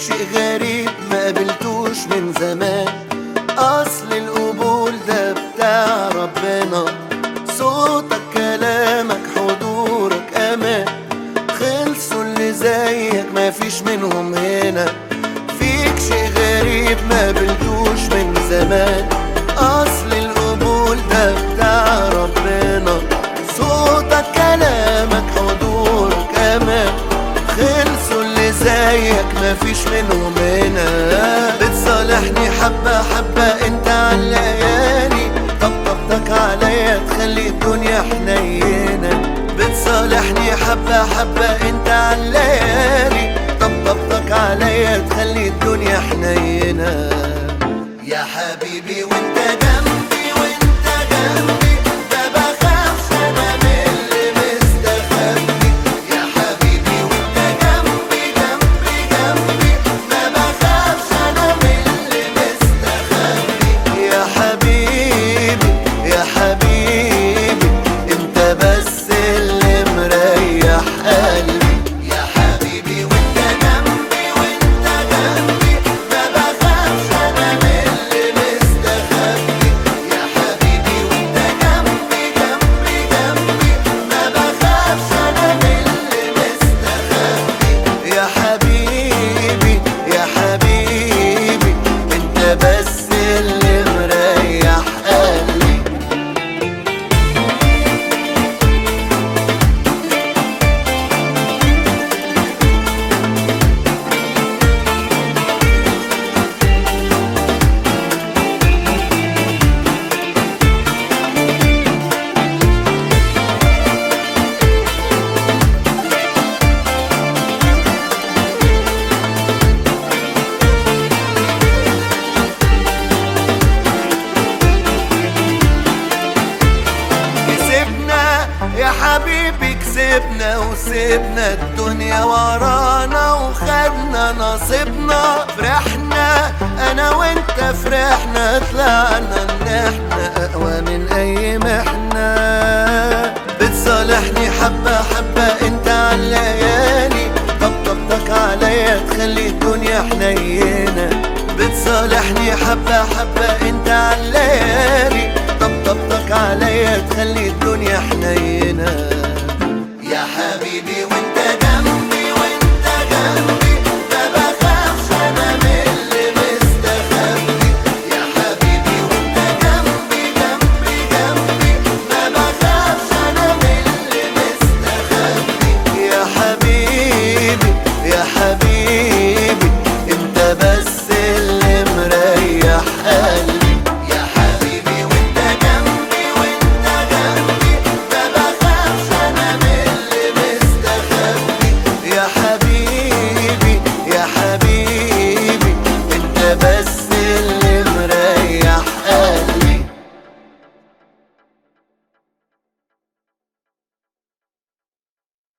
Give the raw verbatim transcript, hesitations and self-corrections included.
شيء غريب ما قابلتوش من زمان. اصل القبول ده بتاع ربنا، صوتك كلامك حضورك امان. خلصوا اللي زيك ما فيش منهم هنا. فيك شيء غريب ما قابلتوش من زمان. اصل القبول ده بتاع ربنا، صوتك كلامك حضورك امان. خلصوا اللي زيك مفيش منهم هنا. بتصالحني حبة حبة انت عالليالي، طبطبتك عليا تخلي الدنيا حنينة. بتصالحني حبة حبة انت عالليالي، طبطبتك عليا تخلي الدنيا حنينة. يا حبيبي وانت جنبي وانت جنبي ما بخافش انا من اللي مستخبي. يا حبيبي وانت جنبي جنبي جنبي ما بخافش انا من اللي مستخبي. يا حبيبي يا حبيبي انت بس اللي مريح قلبي. يا حبيبي وانت جنبي وانت جنبي ما بخافش انا من اللي مستخبي. يا حبيبي وانت جنبي جنبي جنبي ما بخافش انا من اللي مستخبي. يا حبيبي يا حبيبي انت بس اللي مريح قلبي. يا حبيبي كسبنا وسيبنا الدنيا ورانا وخدنا نصيبنا. فرحنا انا وانت فرحنا، طلعنا ان احنا اقوى من اي محنة. بتصالحني حبة حبة انت عالليالي، طبطبتك عليا تخلي الدنيا حنينة. بتصالحني حبة حبة انت عالليالي، طبطبتك عليا تخلي الدنيا حنينة. يا حبيبي